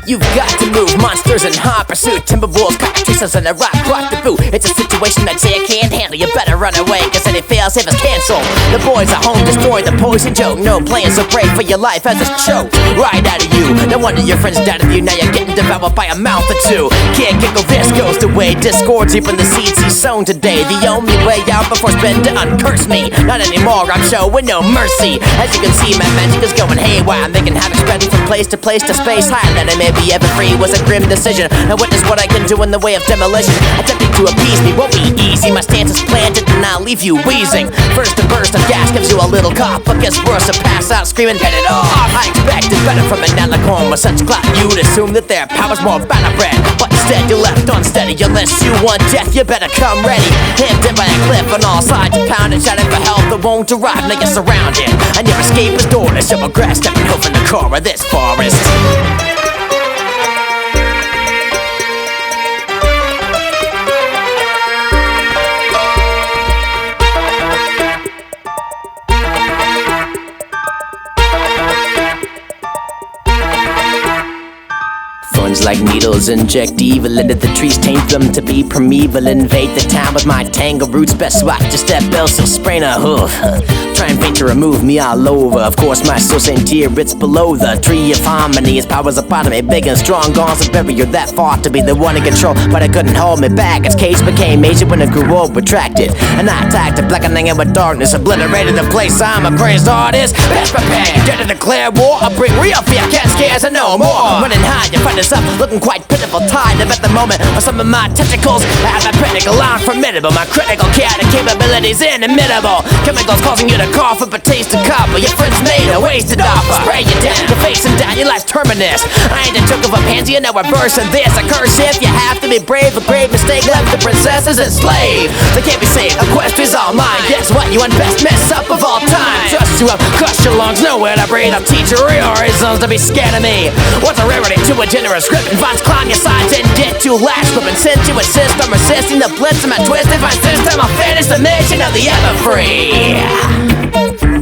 You've got to move, monsters in hot pursuit, timber wolves, cockatrices, and a rock the boot. It's a situation that say I can't handle. You better run away, cause any fail-safe is canceled. The boys are home, destroy the poison joke. No plan, so pray for your life as it's choked right out of you. No wonder your friends died of you. Now you're getting devoured by a mouth or two. Can't giggle, this goes the way. Discord deep in the seeds he's sown today. The only way out before spend to uncurse me. Not anymore, I'm showing no mercy. As you can see, my magic is going haywire. I'm making havoc, spreading from place to space. Higher than I may be ever free was a grim decision. Now witness what I can do in the way of demolition. Attempting to appease me won't be easy. My stance is planted and I'll leave you wheezing. First a burst of gas gives you a little cough, but gets worse, to pass out screaming, get it off. I expected better from an alicorn with such clout. You'd assume that their power's more battle-bred, but instead you're left unsteady. Unless you want death, you better come ready. Hemmed in by a cliff on all sides, you pound and shouting for help that won't arrive. Now you're surrounded, and your escape is doorless. You'll regret stepping over the core of this forest. Thorns like needles inject evil into the trees, taint them to be primeval. Invade the town with my tangle roots. Best watch your step, else you'll sprain a hoof. Try and faint to remove me all over. Of course my soul ain't here, it's below the tree of harmony. Its powers a part of me, big and strong. Gone to bury you that far to be the one in control, but I couldn't hold me back. Its cage became major when it grew old, retracted, and I attacked it, blackening it with darkness. Obliterated the place, I'm a crazed artist. Best prepared, dare to declare war. I'll bring real fear, can't scares and no more. Running high, you find yourself looking quite pitiful, tied up at the moment of some of my tentacles. I have a pinnacle, I'm formidable. My critical care and capabilities inimitable. Chemicals causing you to cough up a taste of copper. Your friends made a wasted offer. Spray you down, your face and down, your life's terminus. I ain't a took of a pansy and now we're versing this. A curse if you have to be brave. A grave mistake left the princesses enslaved. They can't be saved, a quest is all mine. Guess what, you best mess up of all time. Trust you up, crush your lungs, nowhere to breathe. I'll teach you real reasons to be scared of me. What's a rarity to a generous script? Vines climb your sides and get too lax. Flipping sent to assist, I'm resisting the blitz of my twisted. My system, I'll finish the mission of the ever free.